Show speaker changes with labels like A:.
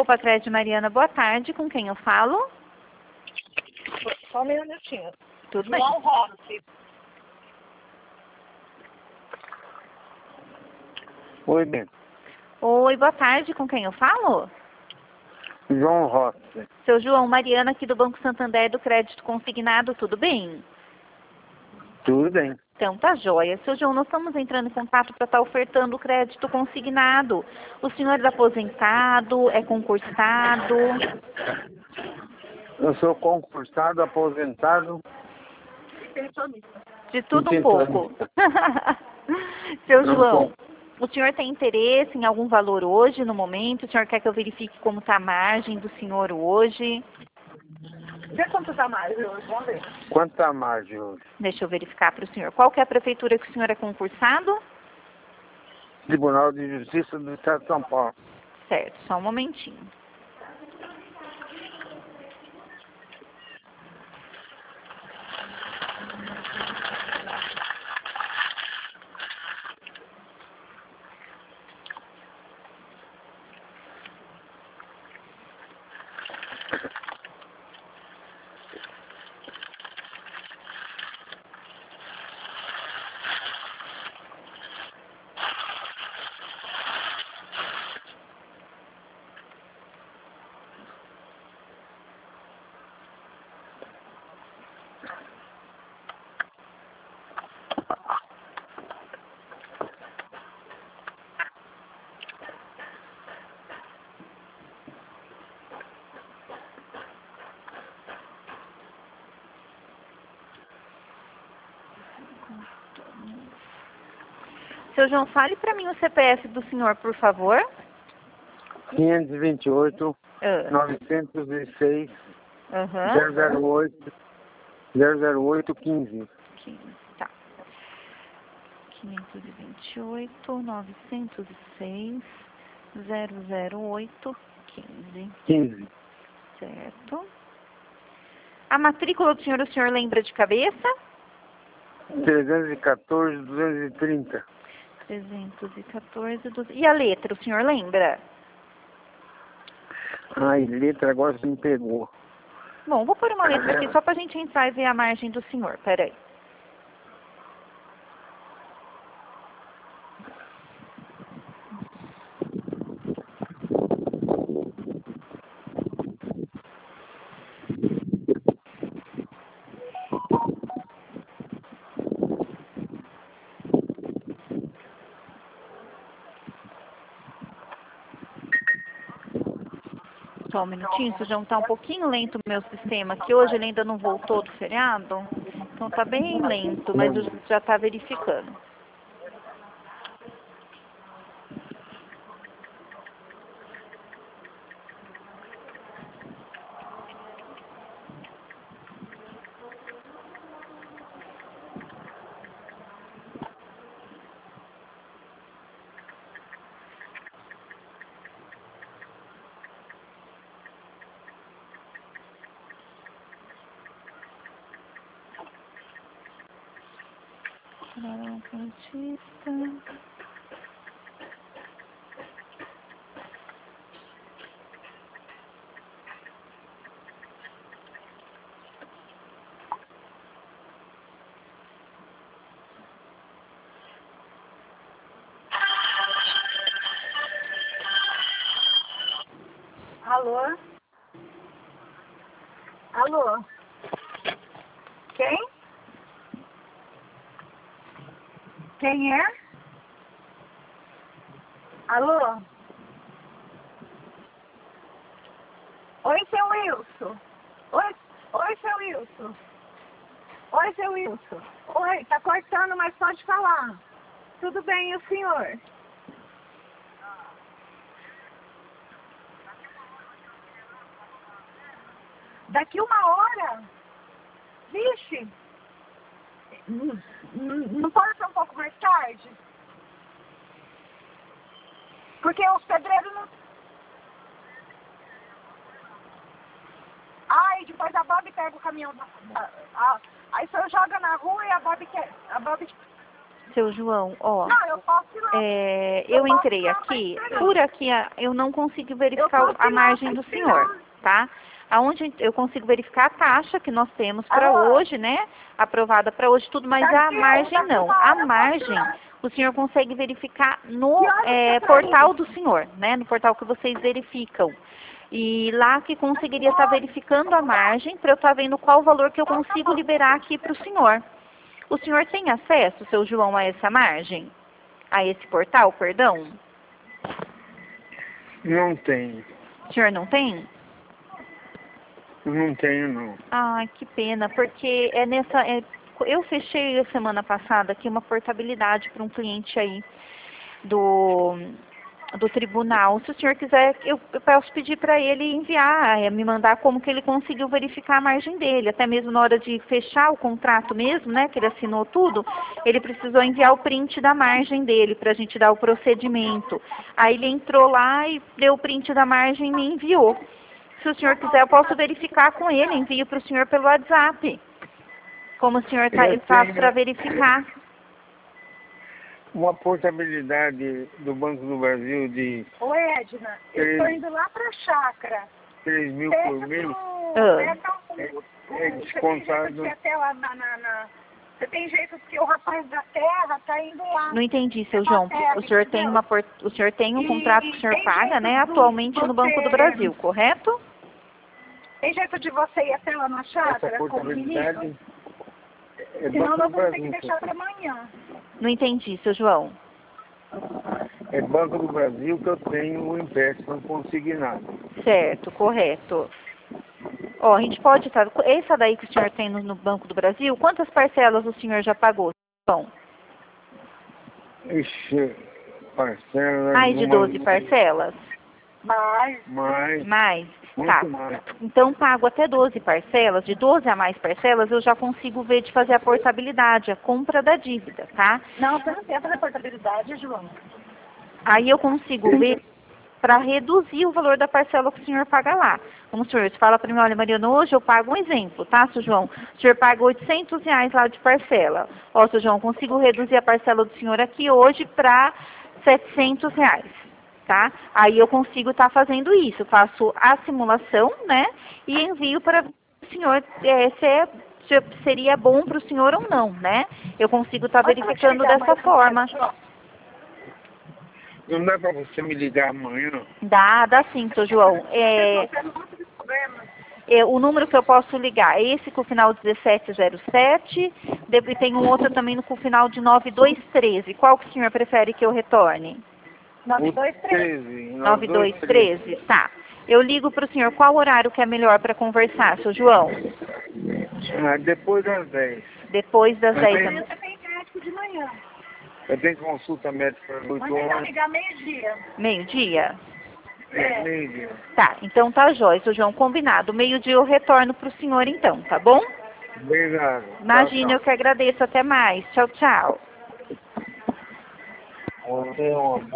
A: Copa Crédito Mariana, boa tarde. Com quem eu falo?
B: Só um minutinho.
A: Tudo bem.
B: João Rossi.
C: Oi, bem.
A: Oi, boa tarde. Com quem eu falo?
C: João Rossi.
A: Seu João, Mariana aqui do Banco Santander do Crédito Consignado, tudo bem?
C: Tudo bem.
A: Então tá joia. Seu João, nós estamos entrando em contato para estar ofertando o crédito consignado. O senhor é aposentado, é concursado?
C: Eu sou concursado, aposentado.
A: De tudo um pouco.
C: Pensionista.
A: Seu
C: Não
A: João, o senhor tem interesse em algum valor hoje, no momento? O senhor quer que eu verifique como está a margem do senhor hoje?
B: Vê quanto tá mais hoje, vamos ver.
C: Quanto tá a margem hoje?
A: Deixa eu verificar para o senhor. Qual que é a prefeitura que o senhor é concursado?
C: Tribunal de Justiça do Estado de São Paulo.
A: Certo, só um momentinho. Seu João, fale para mim o CPF do senhor, por favor.
C: 528,
A: Ah,
C: 906,
A: aham.
C: 008, 008, 15.
A: 15, tá. 528, 906, 008, 15.
C: 15.
A: Certo. A matrícula do senhor, o senhor lembra de cabeça?
C: 314, 230.
A: 314, 12. E a letra, o senhor lembra?
C: Ai, letra agora você me pegou.
A: Bom, vou pôr uma letra aqui só pra gente entrar e ver a margem do senhor. Peraí. Só um minutinho, isso já tá um pouquinho lento o meu sistema aqui. Hoje ele ainda não voltou do feriado. Então tá bem lento, mas eu já tá verificando.
B: Alô? Alô? Quem? Quem é? Alô? Oi, seu Wilson. Oi, seu Wilson. Oi, seu Wilson. Oi, tá cortando, mas pode falar. Tudo bem, e o senhor? Daqui 1 hora? Vixe! Não pode ser um pouco mais tarde? Porque os pedreiros não... Ai, depois a Bob pega o caminhão aí o senhor joga na rua e a Bob quer...
A: Seu João, ó,
B: Não, eu posso ir lá.
A: eu entrei aqui, por aqui eu não consigo verificar a margem do senhor, tá? Aonde eu consigo verificar a taxa que nós temos para hoje, né? Aprovada para hoje, tudo, mas a margem não. A margem, o senhor consegue verificar no portal do senhor, né? No portal que vocês verificam. E lá que conseguiria estar verificando a margem para eu estar vendo qual o valor que eu consigo liberar aqui para o senhor. O senhor tem acesso, seu João, a essa margem? A esse portal, perdão?
C: Não tenho.
A: O senhor não tem?
C: Não tenho, não.
A: Ai, que pena, porque eu fechei a semana passada aqui uma portabilidade para um cliente aí do tribunal. Se o senhor quiser, eu posso pedir para ele enviar, me mandar como que ele conseguiu verificar a margem dele. Até mesmo na hora de fechar o contrato mesmo, né, que ele assinou tudo, ele precisou enviar o print da margem dele para a gente dar o procedimento. Aí ele entrou lá e deu o print da margem e me enviou. Se o senhor quiser, eu posso verificar com ele, envio para o senhor pelo WhatsApp. Como o senhor faz para verificar?
C: Uma portabilidade do Banco do Brasil de
B: Ô, Edna, eu estou indo lá para a chácara.
C: 3 mil por mês é descontado.
B: Até lá Você tem jeito que o rapaz da terra está indo lá.
A: Não entendi, seu João. O senhor tem um contrato que o senhor paga, né, atualmente no Banco do Brasil, correto?
B: Tem jeito de você ir até lá na chácara?
C: Essa portabilidade é
B: Senão
C: Banco
B: nós
C: do
B: vamos ter que
C: Brasil.
B: deixar para amanhã.
A: Não entendi, seu João.
C: É Banco do Brasil que eu tenho o empréstimo consignado.
A: Certo, correto. Ó, a gente pode estar... Essa daí que o senhor tem no Banco do Brasil, quantas parcelas o senhor já pagou, João?
C: Ixi, parcelas...
A: Mais de 12 parcelas?
C: Mais.
A: Tá.
C: Mais.
A: Então, pago até 12 parcelas, de 12 a mais parcelas, eu já consigo ver de fazer a portabilidade, a compra da dívida, tá?
B: Não, você não tem essa portabilidade, João.
A: Aí eu consigo ver para reduzir o valor da parcela que o senhor paga lá. Vamos supor, você fala para mim, olha, Mariana, hoje eu pago um exemplo, tá, seu João? O senhor paga R$800 lá de parcela. Ó, seu João, consigo reduzir a parcela do senhor aqui hoje para R$700. Tá? Aí eu consigo estar fazendo isso, faço a simulação, né, e envio para o senhor se seria bom para o senhor ou não, né? Eu consigo estar verificando dessa forma.
C: Não dá para você me ligar amanhã?
A: Dá sim, seu João. O número que eu posso ligar é esse com o final 1707, e tem um outro também com o final de 9213. Qual que o senhor prefere que eu retorne?
B: 9213.
A: 9213, tá. Eu ligo para o senhor. Qual horário que é melhor para conversar, seu João?
C: Depois das 10.
A: Depois das 10 da
B: Amanhã você tem médico de manhã.
C: Eu tenho consulta médica às 8
B: Mas vai
C: horas.
B: ligar meio-dia.
A: Meio-dia?
C: Meio-dia.
A: Tá, então tá jóia, seu João, combinado. Meio-dia eu retorno para o senhor então, tá bom?
C: Obrigado.
A: Imagina, eu que agradeço. Até mais. Tchau, tchau.
C: Você é uma